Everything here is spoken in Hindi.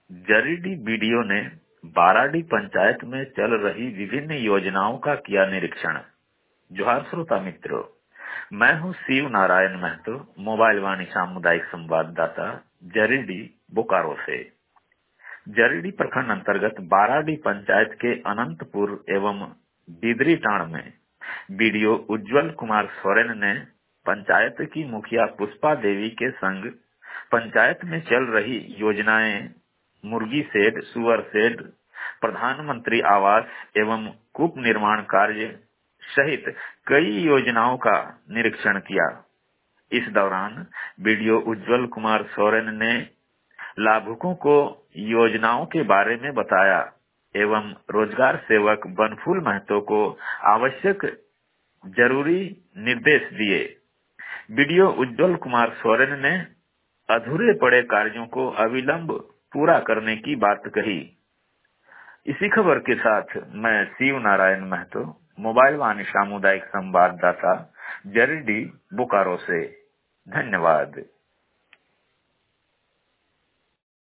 जरीडी बीडीओ ने बाराडी पंचायत में चल रही विभिन्न योजनाओं का किया निरीक्षण। जोहार श्रोता मित्रों, मैं हूं शिव नारायण महतो, मोबाइल वाणी सामुदायिक संवाददाता जरीडी बोकारो से। जरीडी प्रखंड अंतर्गत बाराडी पंचायत के अनंतपुर एवं बिदरीटाण में बीडीओ उज्जवल कुमार सोरेन ने पंचायत की मुखिया पुष्पा देवी के संग पंचायत में चल रही योजनाएं, मुर्गी शेड, सुअर शेड, प्रधानमंत्री आवास एवं कूप निर्माण कार्य सहित कई योजनाओं का निरीक्षण किया। इस दौरान बीडीओ उज्जवल कुमार सोरेन ने लाभुकों को योजनाओं के बारे में बताया एवं रोजगार सेवक बनफूल महतो को आवश्यक जरूरी निर्देश दिए। बीडीओ उज्जवल कुमार सोरेन ने अधूरे पड़े कार्यों को अविलंब पूरा करने की बात कही। इसी खबर के साथ मैं शिव नारायण महतो, मोबाइल वाणी सामुदायिक संवाददाता जरीडी बोकारो से। धन्यवाद।